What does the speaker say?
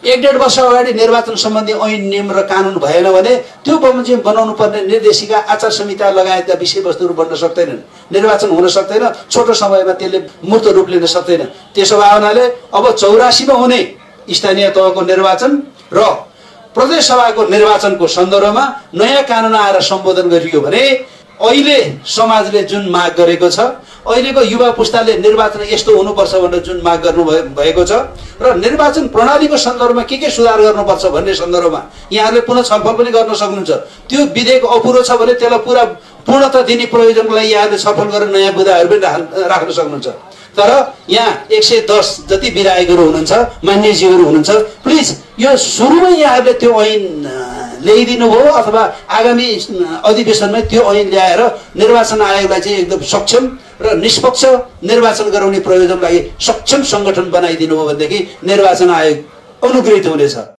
1.5 वर्ष अगाडि निर्वाचन सम्बन्धी ऐन नियम र कानुन भएन भने त्यो बमोजिम बनाउनु पर्ने निर्देशिका आचार संहिता लगायतका विषयवस्तुहरू बन्न सक्दैनन्। निर्वाचन हुन सक्दैन, छोटो समयमा त्यसले मूर्त रूप लिन सक्दैन। त्यसो भए हुनाले अब 84 मा हुने स्थानीय तहको निर्वाचन र प्रदेश सभाको निर्वाचनको सन्दर्भमा नयाँ कानुन आएर सम्बोधन गरियो भने अहिले समाजले जुन माग गरेको छ, अहिलेको युवा पुस्ताले निर्वाचन यस्तो हुनुपर्छ भनेर जुन माग गर्नु भएको छ र निर्वाचन प्रणालीको सन्दर्भमा के सुधार गर्नुपर्छ भन्ने सन्दर्भमा यहाँहरूले पुनः छलफल पनि गर्न सक्नुहुन्छ। त्यो विधेयक अपुरो छ भने त्यसलाई पुरा पूर्णता दिने प्रयोजनको लागि यहाँहरूले छलफल गरेर नयाँ बुँदाहरू पनि राख्न सक्नुहुन्छ। तर यहाँ 110 जति विधायकहरू हुनुहुन्छ, मान्यजीहरू हुनुहुन्छ, प्लिज यो सुरुमै यहाँहरूले त्यो ऐन ल्याइदिनु भयो अथवा आगामी अधिवेशनमै त्यो ऐन ल्याएर निर्वाचन आयोगलाई चाहिँ एकदम सक्षम र निष्पक्ष निर्वाचन गराउने प्रयोजनको लागि सक्षम संगठन बनाइदिनु हो भनेदेखि निर्वाचन आयोग अनुग्रहित हुनेछ।